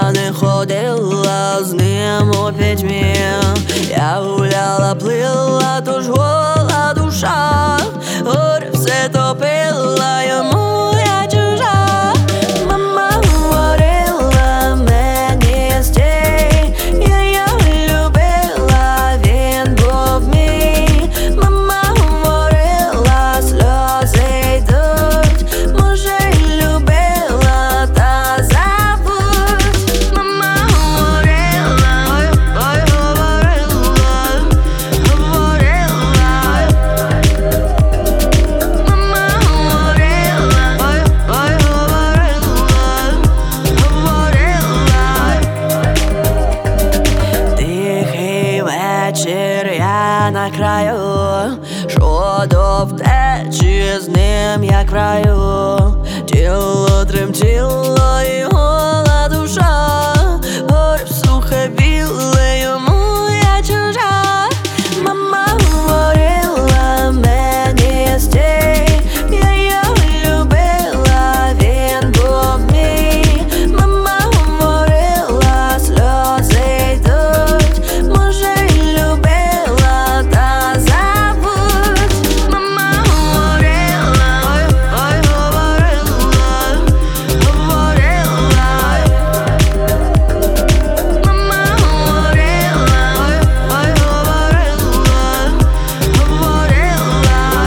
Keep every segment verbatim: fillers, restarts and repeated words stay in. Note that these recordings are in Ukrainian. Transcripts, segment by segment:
я не ходила з ним у пітьмі. Я гуляла, плила, тож гола душа, горе все топила, йому я чужа. Мама говорила мені стій, я його любила, він був мій. Мама говорила, сльози йдуть, може й любила, та забудь. Мама говорила, ой, ой, говорила, говорила. Мама говорила, ой, ой, говорила, говорила. Тихий вечір, я на краю, що до втечі з ним як в раю. Тіло тремтіло і гола душа, горе сухе біле, йому я чужа. Мама говорила мені стій, я його любила, він був мій. Мама говорила, сльози йдуть, може й любила, та забудь. Мама говорила, ой, ой, говорила, говорила. Мама говорила, ой, ой, говорила, говорила.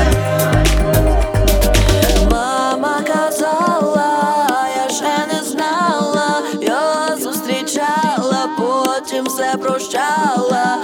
Мама казала, я ще не знала, я зустрічала, потім все прощала.